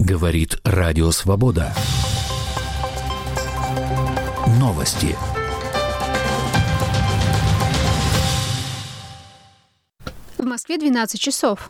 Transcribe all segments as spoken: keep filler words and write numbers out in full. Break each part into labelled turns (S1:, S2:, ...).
S1: Говорит Радио Свобода. Новости.
S2: В Москве двенадцать часов.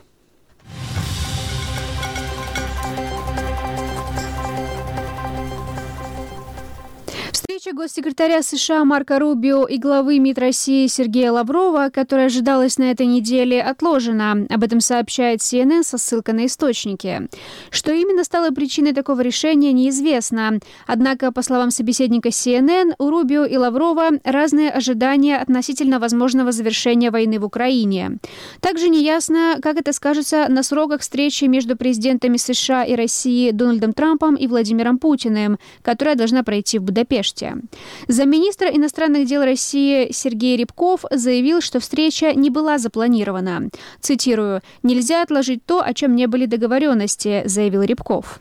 S2: Встреча госсекретаря США Марко Рубио и главы МИД России Сергея Лаврова, которая ожидалась на этой неделе, отложена. Об этом сообщает Си Эн Эн со ссылкой на источники. Что именно стало причиной такого решения, неизвестно. Однако, по словам собеседника Си Эн Эн, у Рубио и Лаврова разные ожидания относительно возможного завершения войны в Украине. Также неясно, как это скажется на сроках встречи между президентами США и России Дональдом Трампом и Владимиром Путиным, которая должна пройти в Будапеште. Замминистра иностранных дел России Сергей Рябков заявил, что встреча не была запланирована. Цитирую: «Нельзя отложить то, о чем не были договоренности», заявил Рябков.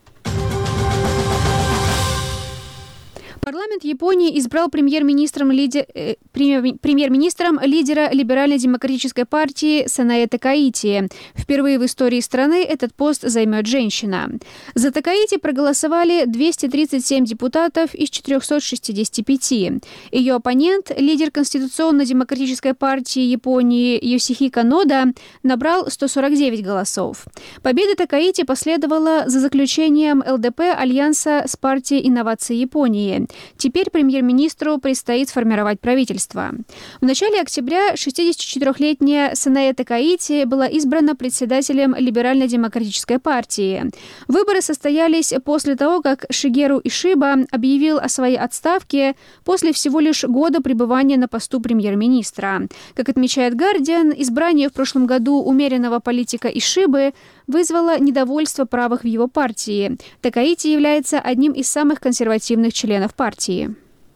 S2: Парламент Японии избрал премьер-министром, лидер, э, премьер-министром лидера либерально-демократической партии Санае Такаити. Впервые в истории страны этот пост займет женщина. За Такаити проголосовали двести тридцать семь депутатов из четырехсот шестидесяти пяти. Ее оппонент, лидер Конституционно-демократической партии Японии Йосихико Нода, набрал сто сорок девять голосов. Победа Такаити последовала за заключением Эл Дэ Пэ альянса с партией инноваций Японии. Теперь премьер-министру предстоит сформировать правительство. В начале октября шестидесятичетырёхлетняя Санае Такаити была избрана председателем либерально-демократической партии. Выборы состоялись после того, как Шигеру Ишиба объявил о своей отставке после всего лишь года пребывания на посту премьер-министра. Как отмечает «Гардиан», избрание в прошлом году умеренного политика Ишибы вызвало недовольство правых в его партии. Такаити является одним из самых консервативных членов партии.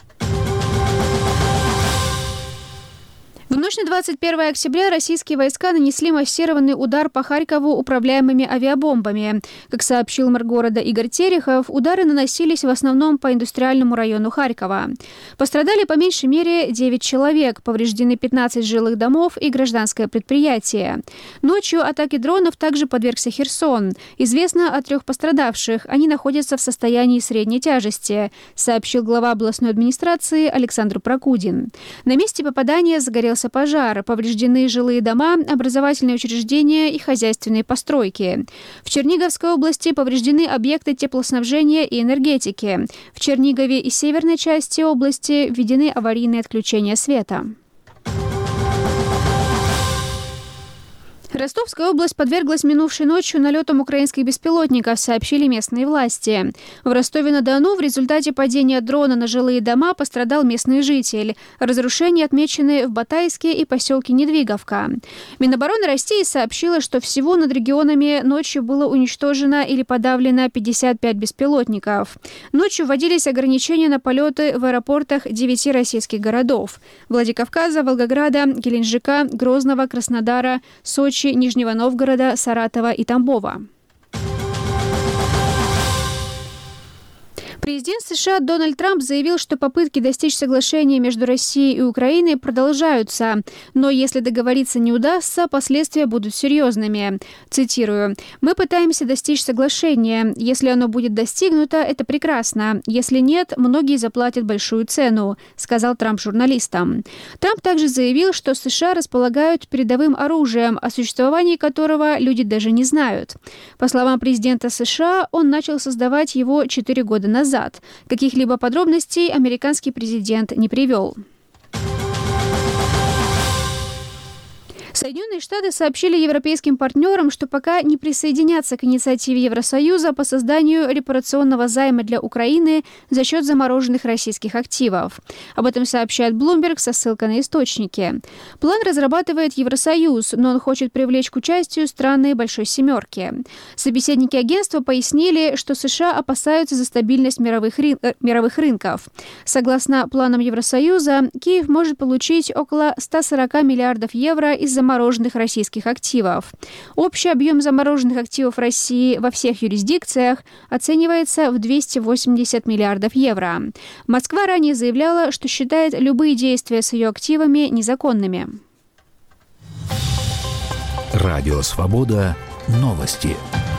S2: В ночь на двадцать первое октября российские войска нанесли массированный удар по Харькову управляемыми авиабомбами. Как сообщил мэр города Игорь Терехов, удары наносились в основном по индустриальному району Харькова. Пострадали по меньшей мере девять человек, повреждены пятнадцать жилых домов и гражданское предприятие. Ночью атаке дронов также подвергся Херсон. Известно о трех пострадавших. Они находятся в состоянии средней тяжести, сообщил глава областной администрации Александр Прокудин. На месте попадания загорелся пожар, повреждены жилые дома, образовательные учреждения и хозяйственные постройки. В Черниговской области повреждены объекты теплоснабжения и энергетики. В Чернигове и северной части области введены аварийные отключения света. Ростовская область подверглась минувшей ночью налетам украинских беспилотников, сообщили местные власти. В Ростове-на-Дону в результате падения дрона на жилые дома пострадал местный житель. Разрушения отмечены в Батайске и поселке Недвиговка. Минобороны России сообщила, что всего над регионами ночью было уничтожено или подавлено пятьдесят пять беспилотников. Ночью вводились ограничения на полеты в аэропортах девяти российских городов – Владикавказа, Волгограда, Геленджика, Грозного, Краснодара, Сочи, Нижнего Новгорода, Саратова и Тамбова. Президент США Дональд Трамп заявил, что попытки достичь соглашения между Россией и Украиной продолжаются, но если договориться не удастся, последствия будут серьезными. Цитирую: «Мы пытаемся достичь соглашения. Если оно будет достигнуто, это прекрасно. Если нет, многие заплатят большую цену», сказал Трамп журналистам. Трамп также заявил, что США располагают передовым оружием, о существовании которого люди даже не знают. По словам президента США, он начал создавать его четыре года назад. Каких-либо подробностей американский президент не привел. Соединенные Штаты сообщили европейским партнерам, что пока не присоединятся к инициативе Евросоюза по созданию репарационного займа для Украины за счет замороженных российских активов. Об этом сообщает Bloomberg со ссылкой на источники. План разрабатывает Евросоюз, но он хочет привлечь к участию страны Большой Семерки. Собеседники агентства пояснили, что США опасаются за стабильность мировых, ры... мировых рынков. Согласно планам Евросоюза, Киев может получить около ста сорока миллиардов евро из замороженных российских активов. Общий объем замороженных активов России во всех юрисдикциях оценивается в двести восемьдесят миллиардов евро. Москва ранее заявляла, что считает любые действия с ее активами незаконными.
S1: Радио Свобода. Новости.